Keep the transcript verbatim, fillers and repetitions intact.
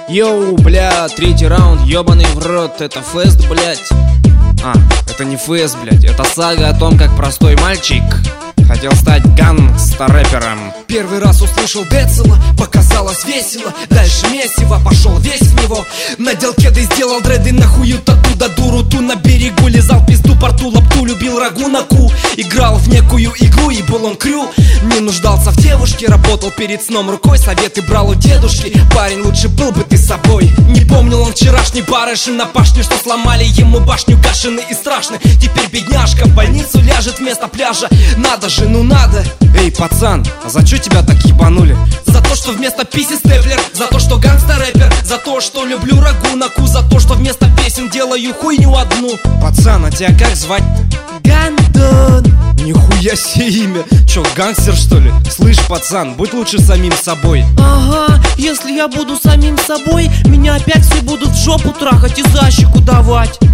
Йоу, бля, третий раунд, ёбаный в рот, это фест, блядь. А, это не фест, блядь, это сага о том, как простой мальчик хотел стать гангста-рэпером. Первый раз услышал Децела, показалось весело. Дальше месиво, пошел весь в него. Надел кеды, сделал дреды, нахуют оттуда дуру. Ту на берегу лизал пизду, порту лапту, любил рагу на ку. Играл в некую игру, и был он крю. Не нуждался в девушке, работал перед сном рукой. Советы брал у дедушки, парень, лучше был бы ты собой. Не помнил он вчерашний барышин на пашне, что сломали ему башню, гашены и страшны. Теперь бедняжка в больницу ляжет вместо пляжа. Надо же, ну надо. Эй, пацан, а за чё тебя так ебанули? За то, что вместо писи степлер, за то, что гангста-рэпер, за то, что люблю рагу на ку, за то, что вместо песен делаю хуйню одну. Пацан, а тебя как звать-то? Гандон. Нихуя себе имя. Чё, гангстер что ли? Слышь, пацан, будь лучше самим собой. Ага, если я буду самим собой, меня опять все будут в жопу трахать и за щеку давать.